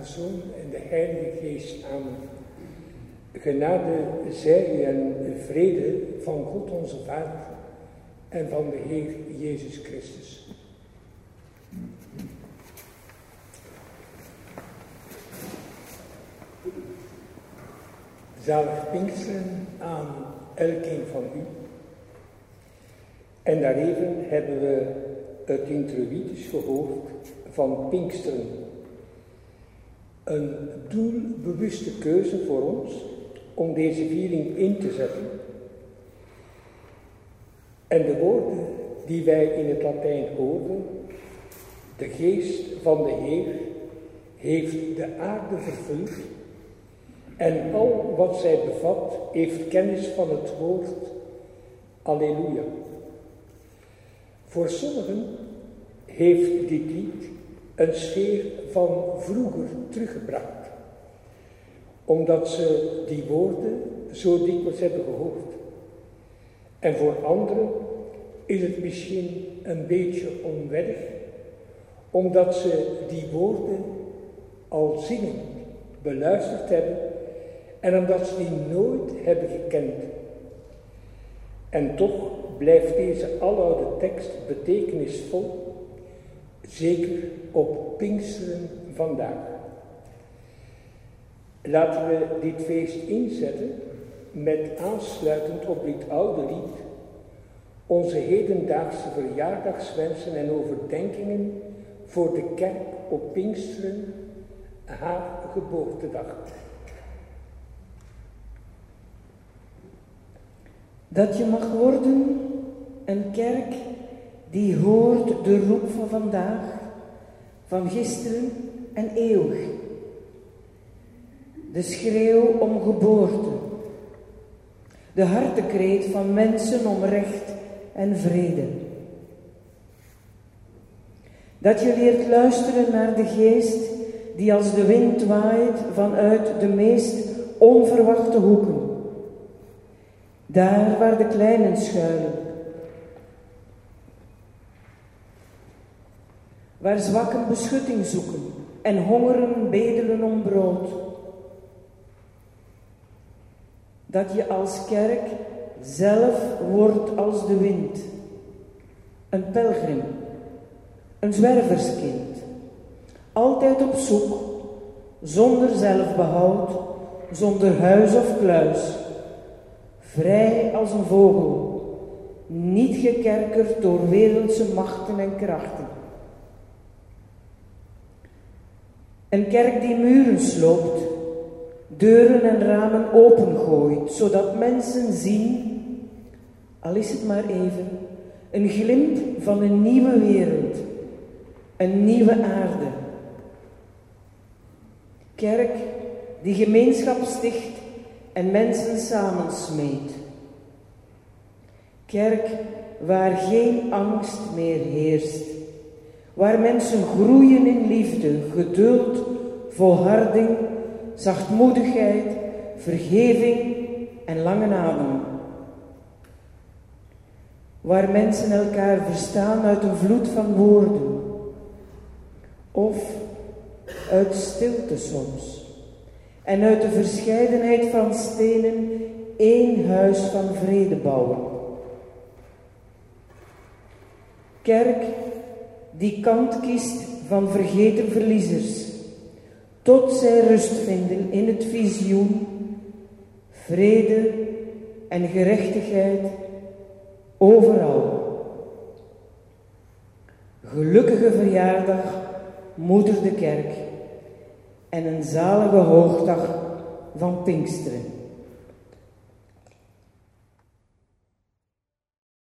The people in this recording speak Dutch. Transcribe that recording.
de Zoon en de Heilige Geest. Amen. Genade zij en vrede van God onze Vader en van de Heer Jezus Christus. Zalig Pinksteren aan elkeen van u. En daareven hebben we het introïtisch gehoord van Pinksteren. Een doelbewuste keuze voor ons om deze viering in te zetten. En de woorden die wij in het Latijn hoorden, de geest van de Heer heeft de aarde vervuld en al wat zij bevat heeft kennis van het woord. Alleluia. Voor sommigen heeft dit lied een sfeer van vroeger teruggebracht, omdat ze die woorden zo dikwijls hebben gehoord. En voor anderen is het misschien een beetje onwennig, omdat ze die woorden al zingend beluisterd hebben en omdat ze die nooit hebben gekend. En toch blijft deze aloude tekst betekenisvol, zeker op Pinksteren vandaag. Laten we dit feest inzetten met aansluitend op dit oude lied onze hedendaagse verjaardagswensen en overdenkingen voor de kerk op Pinksteren, haar geboortedag. Dat je mag worden een kerk die hoort de roep van vandaag, van gisteren en eeuwig. De schreeuw om geboorte, de hartekreet van mensen om recht en vrede. Dat je leert luisteren naar de geest die als de wind waait vanuit de meest onverwachte hoeken. Daar waar de kleinen schuilen, waar zwakken beschutting zoeken en hongeren bedelen om brood. Dat je als kerk zelf wordt als de wind, een pelgrim, een zwerverskind, altijd op zoek, zonder zelfbehoud, zonder huis of kluis, vrij als een vogel, niet gekerkerd door wereldse machten en krachten. Een kerk die muren sloopt, deuren en ramen opengooit, zodat mensen zien, al is het maar even, een glimp van een nieuwe wereld, een nieuwe aarde. Kerk die gemeenschap sticht en mensen samensmeet. Kerk waar geen angst meer heerst, waar mensen groeien in liefde, geduld, volharding, zachtmoedigheid, vergeving en lange adem. Waar mensen elkaar verstaan uit een vloed van woorden, of uit stilte soms, en uit de verscheidenheid van stenen één huis van vrede bouwen. Kerk die kant kiest van vergeten verliezers, tot zij rust vinden in het visioen, vrede en gerechtigheid overal. Gelukkige verjaardag, Moeder de Kerk, en een zalige hoogdag van Pinksteren.